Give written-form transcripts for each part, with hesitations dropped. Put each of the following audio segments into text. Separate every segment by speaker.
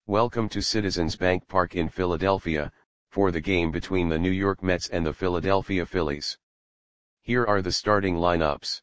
Speaker 1: Welcome to Citizens Bank Park in Philadelphia, for the game between the New York Mets and the Philadelphia Phillies. Here are the starting lineups.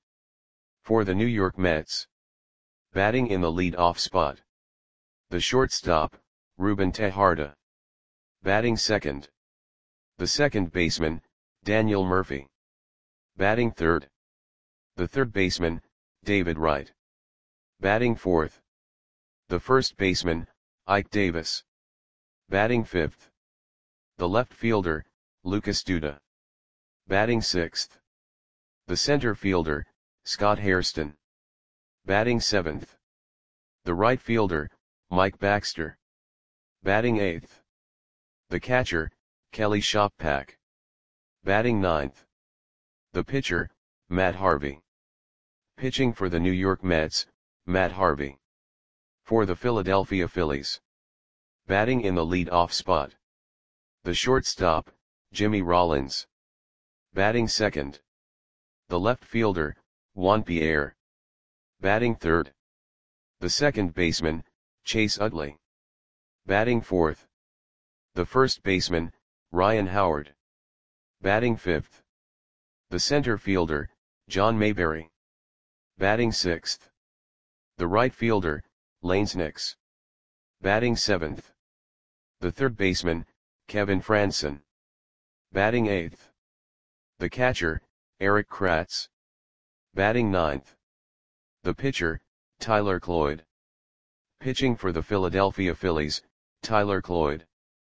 Speaker 1: For the New York Mets. Batting in the lead-off spot. The shortstop, Ruben Tejada. Batting second. The second baseman, Daniel Murphy. Batting third. The third baseman, David Wright. Batting fourth. The first baseman, Ike Davis. Batting fifth. The left fielder, Lucas Duda. Batting sixth. The center fielder, Scott Hairston. Batting seventh. The right fielder, Mike Baxter. Batting eighth. The catcher, Kelly Shoppak. Batting ninth. The pitcher, Matt Harvey. Pitching for the New York Mets, Matt Harvey. For the Philadelphia Phillies. Batting in the lead-off spot. The shortstop, Jimmy Rollins. Batting second. The left fielder, Juan Pierre. Batting third. The second baseman, Chase Utley. Batting fourth. The first baseman, Ryan Howard. Batting fifth. The center fielder, John Mayberry. Batting sixth. The right fielder, Lanes Nix. Batting seventh. The third baseman, Kevin Franson. Batting eighth. The catcher, Eric Kratz. Batting ninth. The pitcher, Tyler Cloyd. Pitching for the Philadelphia Phillies, Tyler Cloyd.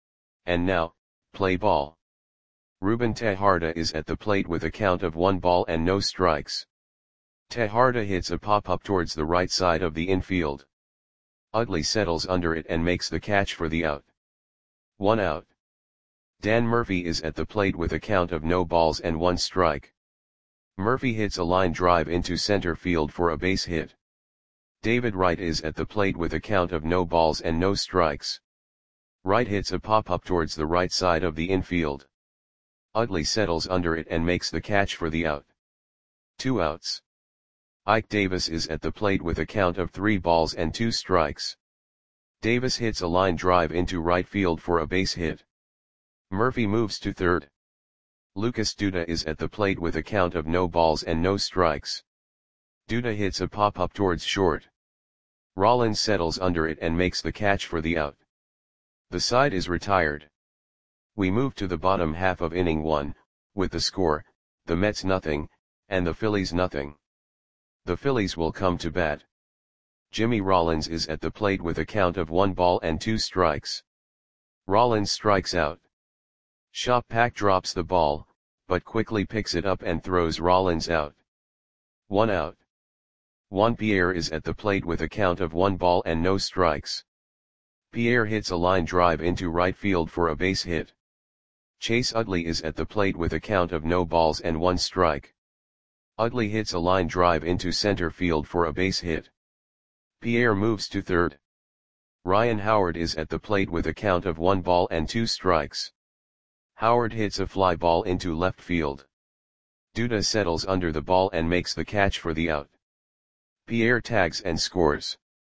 Speaker 1: And now, play ball. Ruben Tejada is at the plate with a count of 1 ball and no strikes. Tejada hits a pop-up towards the right side of the infield. Utley settles under it and makes the catch for the out. 1 out. Dan Murphy is at the plate with a count of no balls and 1 strike. Murphy hits a line drive into center field for a base hit. David Wright is at the plate with a count of no balls and no strikes. Wright hits a pop-up towards the right side of the infield. Utley settles under it and makes the catch for the out. 2 outs. Ike Davis is at the plate with a count of 3 balls and 2 strikes. Davis hits a line drive into right field for a base hit. Murphy moves to third. Lucas Duda is at the plate with a count of no balls and no strikes. Duda hits a pop-up towards short. Rollins settles under it and makes the catch for the out. The side is retired. We move to the bottom half of inning 1, with the score, the Mets nothing, and the Phillies nothing. The Phillies will come to bat. Jimmy Rollins is at the plate with a count of 1 ball and 2 strikes. Rollins strikes out. Shoppak drops the ball, but quickly picks it up and throws Rollins out. 1 out. Juan Pierre is at the plate with a count of 1 ball and no strikes. Pierre hits a line drive into right field for a base hit. Chase Utley is at the plate with a count of no balls and 1 strike. Utley hits a line drive into center field for a base hit. Pierre moves to third. Ryan Howard is at the plate with a count of 1 ball and 2 strikes. Howard hits a fly ball into left field. Duda settles under the ball and makes the catch for the out. Pierre tags and scores.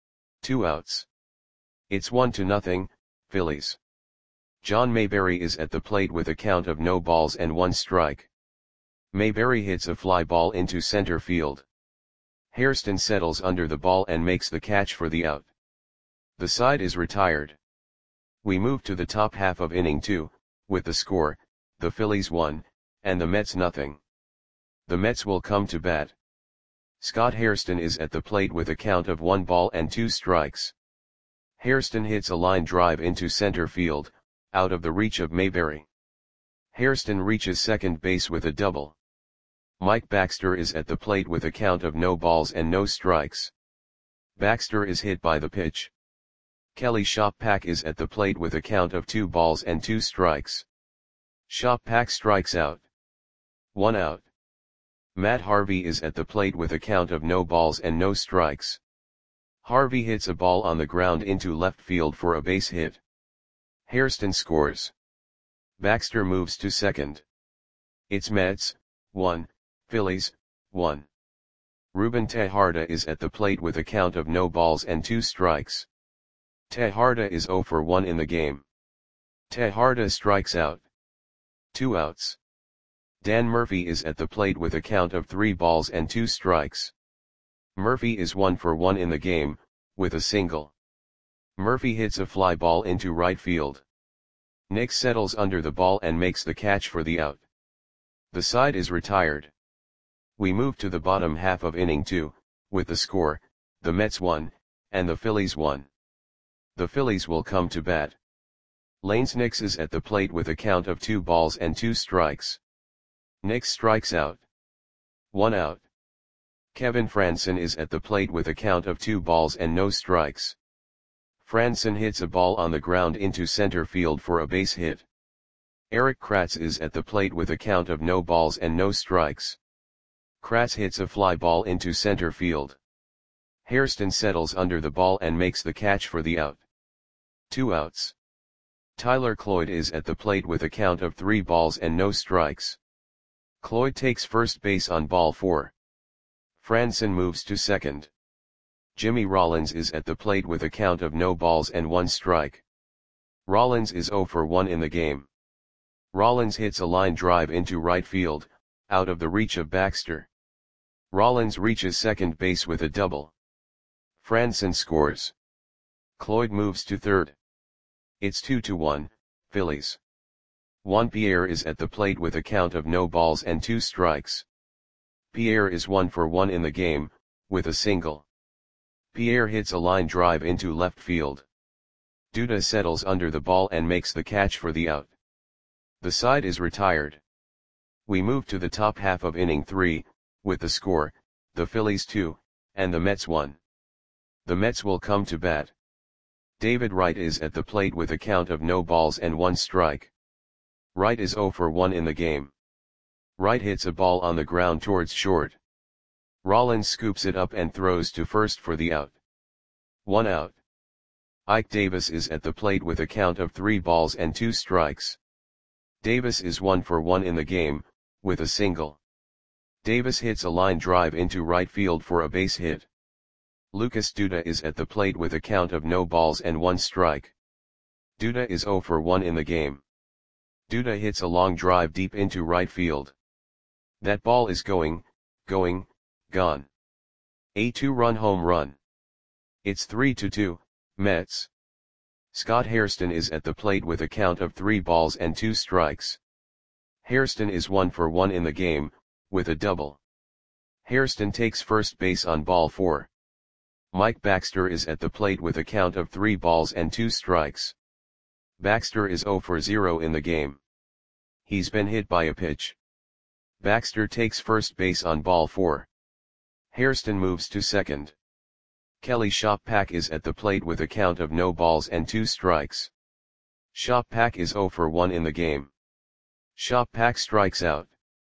Speaker 1: 2 outs. It's 1-0, Phillies. John Mayberry is at the plate with a count of no balls and 1 strike. Mayberry hits a fly ball into center field. Hairston settles under the ball and makes the catch for the out. The side is retired. We move to the top half of inning 2, with the score, the Phillies 1, and the Mets nothing. The Mets will come to bat. Scott Hairston is at the plate with a count of 1 ball and 2 strikes. Hairston hits a line drive into center field, out of the reach of Mayberry. Hairston reaches second base with a double. Mike Baxter is at the plate with a count of no balls and no strikes. Baxter is hit by the pitch. Kelly Shoppak is at the plate with a count of 2 balls and 2 strikes. Shoppak strikes out. 1 out. Matt Harvey is at the plate with a count of no balls and no strikes. Harvey hits a ball on the ground into left field for a base hit. Hairston scores. Baxter moves to second. It's Mets, 1, Phillies, 1. Ruben Tejada is at the plate with a count of no balls and 2 strikes. Tejada is 0 for 1 in the game. Tejada strikes out. 2 outs. Dan Murphy is at the plate with a count of 3 balls and 2 strikes. Murphy is 1 for 1 in the game, with a single. Murphy hits a fly ball into right field. Nix settles under the ball and makes the catch for the out. The side is retired. We move to the bottom half of inning 2, with the score, the Mets 1, and the Phillies 1. The Phillies will come to bat. Lanes Nix is at the plate with a count of 2 balls and 2 strikes. Nix strikes out. 1 out. Kevin Frandsen is at the plate with a count of 2 balls and no strikes. Frandsen hits a ball on the ground into center field for a base hit. Erik Kratz is at the plate with a count of no balls and no strikes. Kratz hits a fly ball into center field. Hairston settles under the ball and makes the catch for the out. 2 outs. Tyler Cloyd is at the plate with a count of 3 balls and no strikes. Cloyd takes first base on ball 4. Frandsen moves to second. Jimmy Rollins is at the plate with a count of no balls and 1 strike. Rollins is 0 for 1 in the game. Rollins hits a line drive into right field, out of the reach of Baxter. Rollins reaches second base with a double. Frandsen scores. Cloyd moves to third. It's 2-1, Phillies. Juan Pierre is at the plate with a count of no balls and 2 strikes. Pierre is 1 for 1 in the game, with a single. Pierre hits a line drive into left field. Duda settles under the ball and makes the catch for the out. The side is retired. We move to the top half of inning 3, with the score, the Phillies 2, and the Mets 1. The Mets will come to bat. David Wright is at the plate with a count of no balls and 1 strike. Wright is 0 for 1 in the game. Wright hits a ball on the ground towards short. Rollins scoops it up and throws to first for the out. 1 out. Ike Davis is at the plate with a count of 3 balls and 2 strikes. Davis is 1 for 1 in the game, with a single. Davis hits a line drive into right field for a base hit. Lucas Duda is at the plate with a count of no balls and 1 strike. Duda is 0 for 1 in the game. Duda hits a long drive deep into right field. That ball is gone. A 2-run home run. It's 3-2, Mets. Scott Hairston is at the plate with a count of 3 balls and 2 strikes. Hairston is 1 for 1 in the game, with a double. Hairston takes first base on ball 4. Mike Baxter is at the plate with a count of 3 balls and 2 strikes. Baxter is 0 for 0 in the game. He's been hit by a pitch. Baxter takes first base on ball 4. Hairston moves to second. Kelly Shoppak is at the plate with a count of no balls and 2 strikes. Shoppak is 0 for 1 in the game. Shoppak strikes out.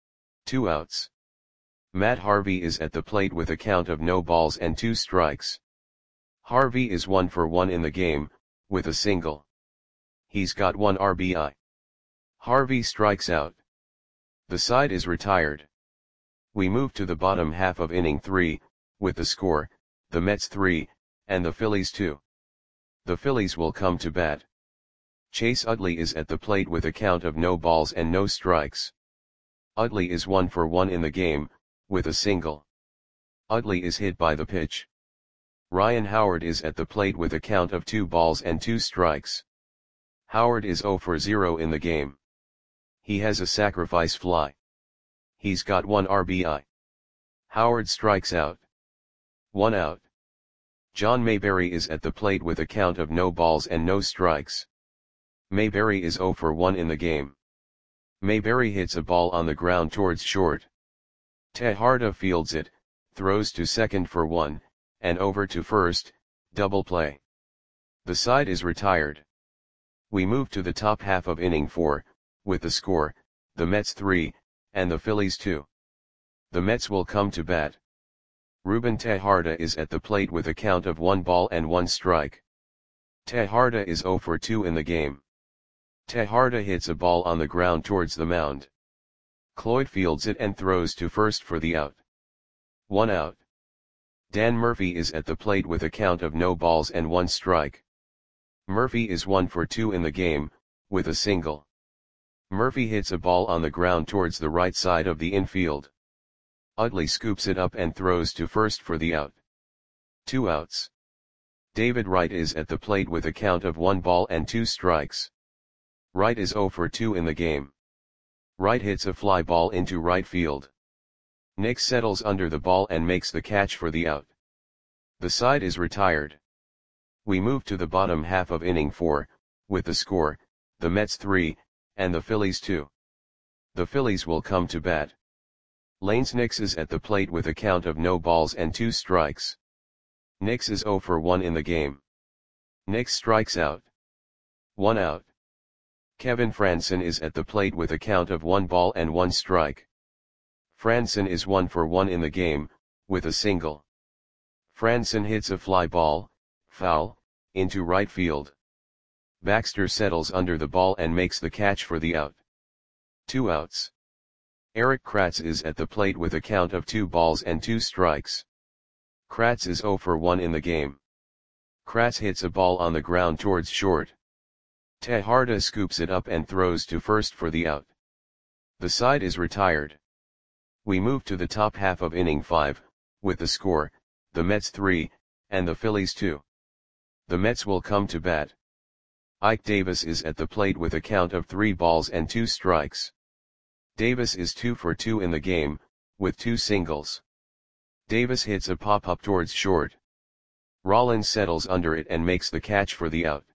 Speaker 1: 2 outs. Matt Harvey is at the plate with a count of no balls and 2 strikes. Harvey is 1 for 1 in the game, with a single. He's got 1 RBI. Harvey strikes out. The side is retired. We move to the bottom half of inning 3, with the score, the Mets 3, and the Phillies 2. The Phillies will come to bat. Chase Utley is at the plate with a count of no balls and no strikes. Utley is 1 for 1 in the game, with a single. Utley is hit by the pitch. Ryan Howard is at the plate with a count of 2 balls and 2 strikes. Howard is 0 for 0 in the game. He has a sacrifice fly. He's got 1 RBI. Howard strikes out. 1 out. John Mayberry is at the plate with a count of no balls and no strikes. Mayberry is 0 for 1 in the game. Mayberry hits a ball on the ground towards short. Tejada fields it, throws to second for 1, and over to first, double play. The side is retired. We move to the top half of inning 4, with the score, the Mets 3, and the Phillies 2. The Mets will come to bat. Ruben Tejada is at the plate with a count of 1 ball and 1 strike. Tejada is 0 for 2 in the game. Tejada hits a ball on the ground towards the mound. Cloyd fields it and throws to first for the out. 1 out. Dan Murphy is at the plate with a count of no balls and 1 strike. Murphy is 1 for 2 in the game, with a single. Murphy hits a ball on the ground towards the right side of the infield. Utley scoops it up and throws to first for the out. 2 outs. David Wright is at the plate with a count of 1 ball and 2 strikes. Wright is 0 for 2 in the game. Wright hits a fly ball into right field. Nix settles under the ball and makes the catch for the out. The side is retired. We move to the bottom half of inning 4, with the score, the Mets 3, and the Phillies 2. The Phillies will come to bat. Lanes Nix is at the plate with a count of no balls and 2 strikes. Nix is 0 for 1 in the game. Nix strikes out. 1 out. Kevin Frandsen is at the plate with a count of 1 ball and 1 strike. Frandsen is 1 for 1 in the game, with a single. Frandsen hits a fly ball, foul, into right field. Baxter settles under the ball and makes the catch for the out. 2 outs. Erik Kratz is at the plate with a count of 2 balls and 2 strikes. Kratz is 0 for 1 in the game. Kratz hits a ball on the ground towards short. Tejada scoops it up and throws to first for the out. The side is retired. We move to the top half of inning 5, with the score, the Mets 3, and the Phillies 2. The Mets will come to bat. Ike Davis is at the plate with a count of 3 balls and 2 strikes. Davis is 2 for 2 in the game, with 2 singles. Davis hits a pop-up towards short. Rollins settles under it and makes the catch for the out.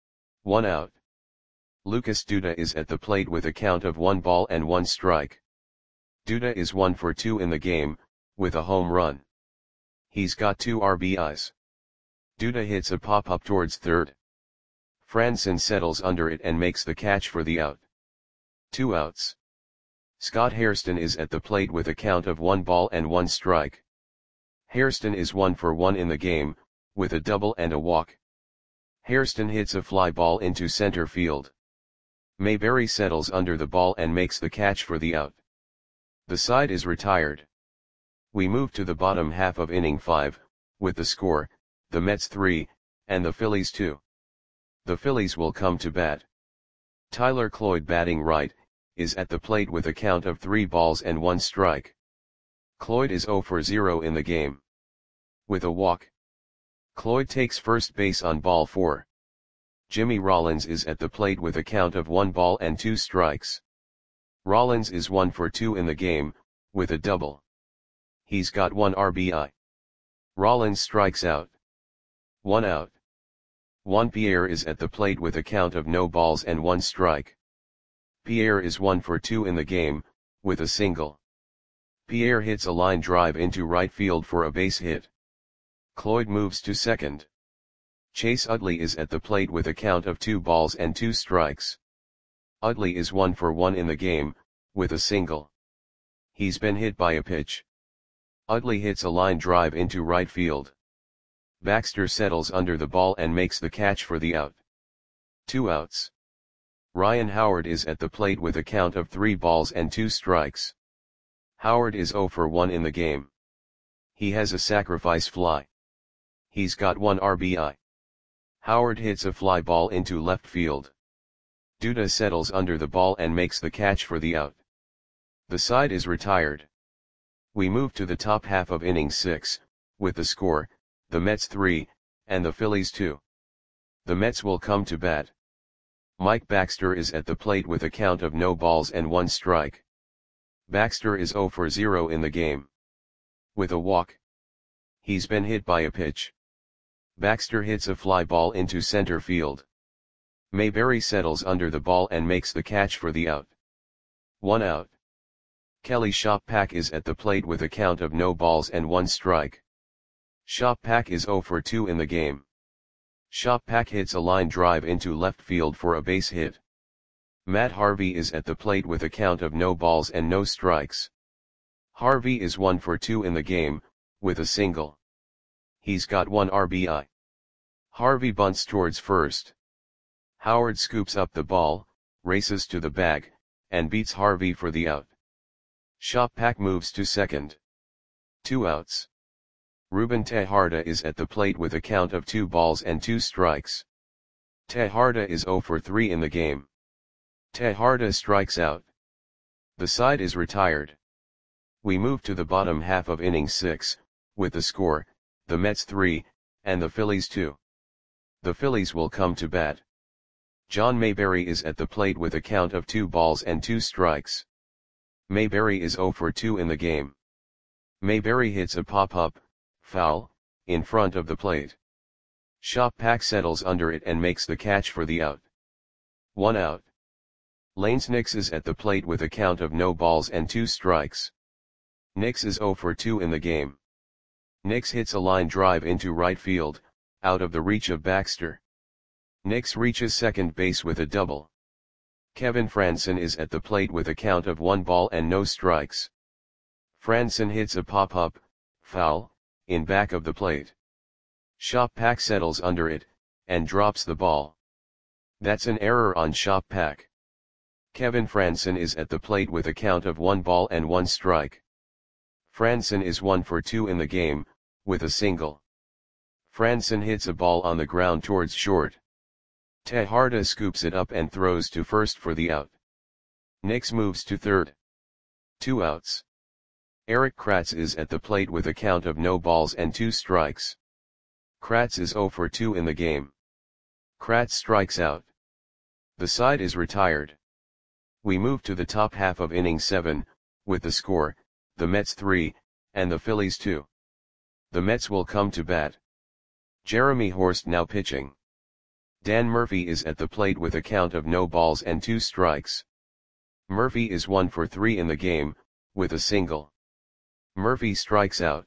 Speaker 1: 1 out. Lucas Duda is at the plate with a count of 1 ball and 1 strike. Duda is 1 for 2 in the game, with a home run. He's got 2 RBIs. Duda hits a pop-up towards third. Frandsen settles under it and makes the catch for the out. 2 outs. Scott Hairston is at the plate with a count of 1 ball and 1 strike. Hairston is 1 for 1 in the game, with a double and a walk. Hairston hits a fly ball into center field. Mayberry settles under the ball and makes the catch for the out. The side is retired. We move to the bottom half of inning 5, with the score, the Mets 3, and the Phillies 2. The Phillies will come to bat. Tyler Cloyd, batting right, is at the plate with a count of 3 balls and 1 strike. Cloyd is 0 for 0 in the game. With a walk. Cloyd takes first base on ball 4. Jimmy Rollins is at the plate with a count of 1 ball and 2 strikes. Rollins is 1 for 2 in the game, with a double. He's got 1 RBI. Rollins strikes out. 1 out. Juan Pierre is at the plate with a count of no balls and 1 strike. Pierre is 1 for 2 in the game, with a single. Pierre hits a line drive into right field for a base hit. Cloyd moves to second. Chase Utley is at the plate with a count of 2 balls and 2 strikes. Utley is 1 for 1 in the game, with a single. He's been hit by a pitch. Utley hits a line drive into right field. Baxter settles under the ball and makes the catch for the out. 2 outs. Ryan Howard is at the plate with a count of 3 balls and 2 strikes. Howard is 0 for 1 in the game. He has a sacrifice fly. He's got 1 RBI. Howard hits a fly ball into left field. Duda settles under the ball and makes the catch for the out. The side is retired. We move to the top half of inning 6, with the score, the Mets 3, and the Phillies 2. The Mets will come to bat. Mike Baxter is at the plate with a count of no balls and 1 strike. Baxter is 0 for 0 in the game. With a walk. He's been hit by a pitch. Baxter hits a fly ball into center field. Mayberry settles under the ball and makes the catch for the out. 1 out. Kelly Shoppack is at the plate with a count of no balls and 1 strike. Shoppack is 0 for 2 in the game. Shoppack hits a line drive into left field for a base hit. Matt Harvey is at the plate with a count of no balls and no strikes. Harvey is 1 for 2 in the game, with a single. He's got 1 RBI. Harvey bunts towards first. Howard scoops up the ball, races to the bag, and beats Harvey for the out. Shoppack moves to second. 2 outs. Ruben Tejada is at the plate with a count of 2 balls and 2 strikes. Tejarda is 0 for 3 in the game. Tejarda strikes out. The side is retired. We move to the bottom half of inning 6, with the score, the Mets 3, and the Phillies 2. The Phillies will come to bat. John Mayberry is at the plate with a count of 2 balls and 2 strikes. Mayberry is 0 for 2 in the game. Mayberry hits a pop-up, foul, in front of the plate. Shop Pack settles under it and makes the catch for the out. 1 out. Lanes Nix is at the plate with a count of no balls and 2 strikes. Nix is 0 for 2 in the game. Nix hits a line drive into right field, out of the reach of Baxter. Nix reaches second base with a double. Kevin Frandsen is at the plate with a count of 1 ball and no strikes. Frandsen hits a pop-up, foul, in back of the plate. Shop Pack settles under it, and drops the ball. That's an error on Shop Pack. Kevin Frandsen is at the plate with a count of 1 ball and 1 strike. Frandsen is 1 for 2 in the game, with a single. Frandsen hits a ball on the ground towards short. Tejarda scoops it up and throws to first for the out. Nix moves to third. 2 outs. Erik Kratz is at the plate with a count of no balls and 2 strikes. Kratz is 0 for 2 in the game. Kratz strikes out. The side is retired. We move to the top half of inning 7, with the score, the Mets 3, and the Phillies 2. The Mets will come to bat. Jeremy Horst now pitching. Dan Murphy is at the plate with a count of no balls and 2 strikes. Murphy is 1 for 3 in the game, with a single. Murphy strikes out.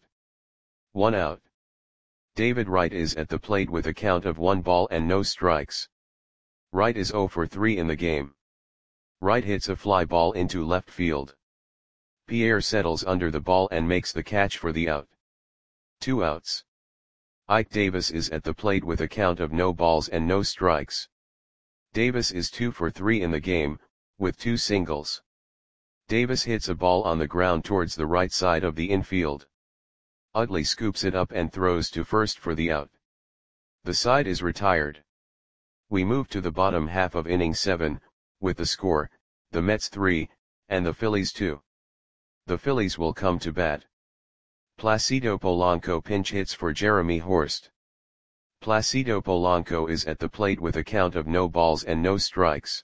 Speaker 1: 1 out. David Wright is at the plate with a count of 1 ball and no strikes. Wright is 0 for 3 in the game. Wright hits a fly ball into left field. Pierre settles under the ball and makes the catch for the out. 2 outs. Ike Davis is at the plate with a count of no balls and no strikes. Davis is 2 for 3 in the game, with 2 singles. Davis hits a ball on the ground towards the right side of the infield. Utley scoops it up and throws to first for the out. The side is retired. We move to the bottom half of inning 7, with the score, the Mets 3, and the Phillies 2. The Phillies will come to bat. Placido Polanco pinch hits for Jeremy Horst. Placido Polanco is at the plate with a count of no balls and no strikes.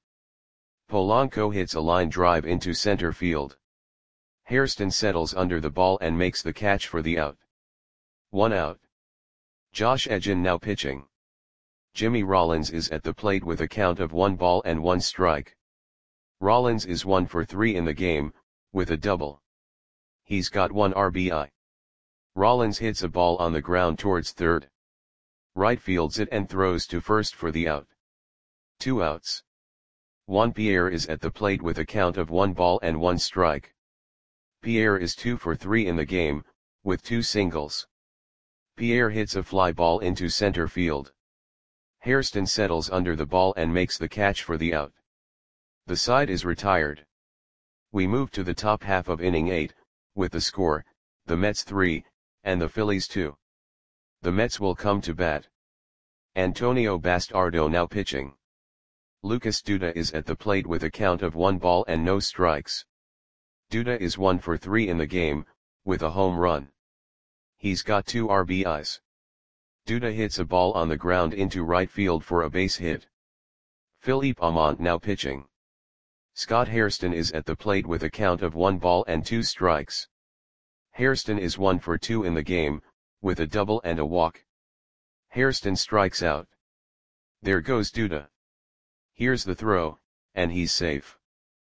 Speaker 1: Polanco hits a line drive into center field. Hairston settles under the ball and makes the catch for the out. 1 out. Josh Edgin now pitching. Jimmy Rollins is at the plate with a count of 1 ball and 1 strike. Rollins is 1 for 3 in the game, with a double. He's got 1 RBI. Rollins hits a ball on the ground towards third. Wright fields it and throws to first for the out. 2 outs. Juan Pierre is at the plate with a count of 1 ball and 1 strike. Pierre is 2 for 3 in the game, with 2 singles. Pierre hits a fly ball into center field. Hairston settles under the ball and makes the catch for the out. The side is retired. We move to the top half of inning 8, with the score, the Mets 3, and the Phillies 2. The Mets will come to bat. Antonio Bastardo now pitching. Lucas Duda is at the plate with a count of 1 ball and no strikes. Duda is 1 for 3 in the game, with a home run. He's got 2 RBIs. Duda hits a ball on the ground into right field for a base hit. Philippe Aumont now pitching. Scott Hairston is at the plate with a count of 1 ball and 2 strikes. Hairston is 1 for 2 in the game, with a double and a walk. Hairston strikes out. There goes Duda. Here's the throw, and he's safe.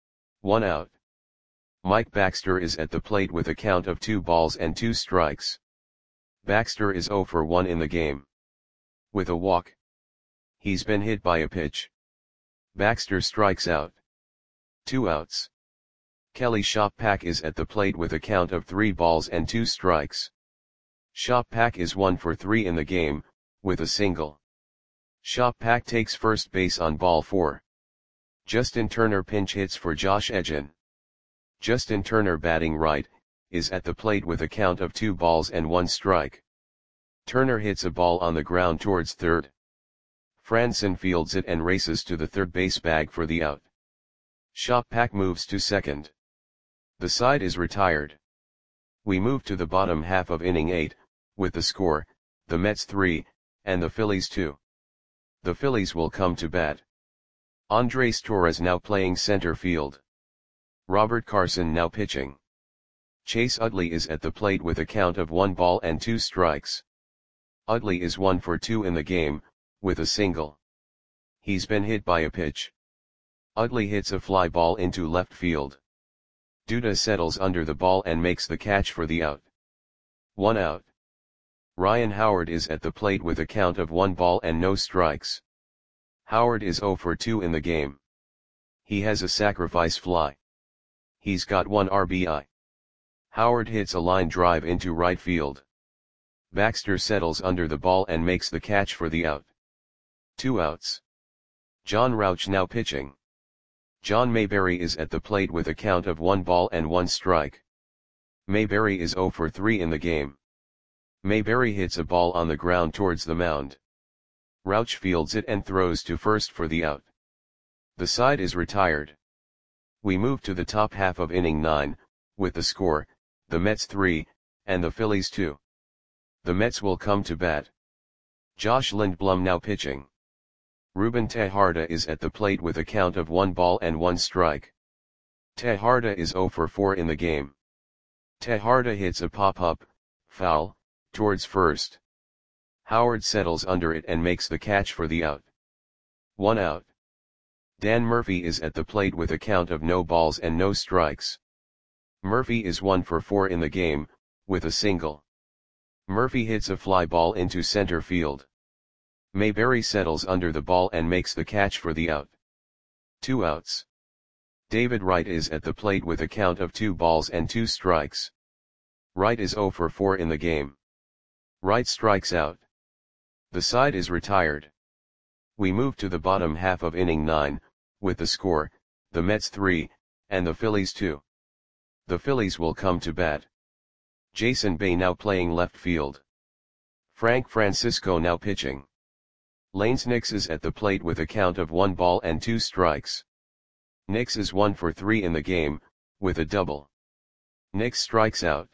Speaker 1: 1 out. Mike Baxter is at the plate with a count of 2 balls and 2 strikes. Baxter is 0 for 1 in the game. With a walk. He's been hit by a pitch. Baxter strikes out. 2 outs. Kelly Shop-Pack is at the plate with a count of 3 balls and 2 strikes. Shop-Pack is 1 for 3 in the game, with a single. Shop-Pack takes first base on ball 4. Justin Turner pinch hits for Josh Edgin. Justin Turner batting right, is at the plate with a count of 2 balls and 1 strike. Turner hits a ball on the ground towards third. Franson fields it and races to the third base bag for the out. Shoppak moves to second. The side is retired. We move to the bottom half of inning 8, with the score, the Mets 3, and the Phillies 2. The Phillies will come to bat. Andres Torres now playing center field. Robert Carson now pitching. Chase Utley is at the plate with a count of 1 ball and 2 strikes. Utley is 1 for 2 in the game, with a single. He's been hit by a pitch. Utley hits a fly ball into left field. Duda settles under the ball and makes the catch for the out. 1 out. Ryan Howard is at the plate with a count of 1 ball and no strikes. Howard is 0 for 2 in the game. He has a sacrifice fly. He's got 1 RBI. Howard hits a line drive into right field. Baxter settles under the ball and makes the catch for the out. 2 outs. John Rauch now pitching. John Mayberry is at the plate with a count of 1 ball and 1 strike. Mayberry is 0 for 3 in the game. Mayberry hits a ball on the ground towards the mound. Rauch fields it and throws to first for the out. The side is retired. We move to the top half of inning 9, with the score, the Mets 3, and the Phillies 2. The Mets will come to bat. Josh Lindblom now pitching. Ruben Tejada is at the plate with a count of 1 ball and 1 strike. Tejada is 0 for 4 in the game. Tejada hits a pop-up, foul, towards first. Howard settles under it and makes the catch for the out. 1 out. Dan Murphy is at the plate with a count of no balls and no strikes. Murphy is 1 for 4 in the game, with a single. Murphy hits a fly ball into center field. Mayberry settles under the ball and makes the catch for the out. 2 outs. David Wright is at the plate with a count of 2 balls and 2 strikes. Wright is 0 for 4 in the game. Wright strikes out. The side is retired. We move to the bottom half of inning 9, with the score, the Mets 3, and the Phillies 2. The Phillies will come to bat. Jason Bay now playing left field. Frank Francisco now pitching. Lanes Nix is at the plate with a count of 1 ball and 2 strikes. Nix is 1 for 3 in the game, with a double. Nix strikes out.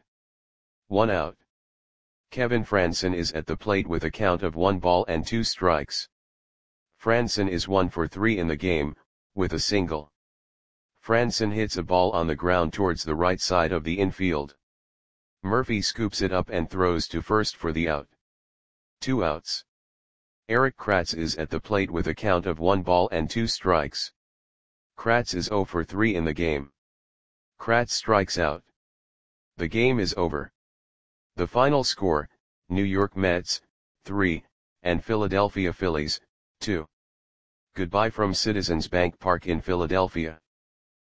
Speaker 1: 1 out. Kevin Franson is at the plate with a count of 1 ball and 2 strikes. Franson is 1 for 3 in the game, with a single. Franson hits a ball on the ground towards the right side of the infield. Murphy scoops it up and throws to first for the out. 2 outs. Eric Kratz is at the plate with a count of 1 ball and 2 strikes. Kratz is 0 for 3 in the game. Kratz strikes out. The game is over. The final score, New York Mets, 3, and Philadelphia Phillies, 2. Goodbye from Citizens Bank Park in Philadelphia.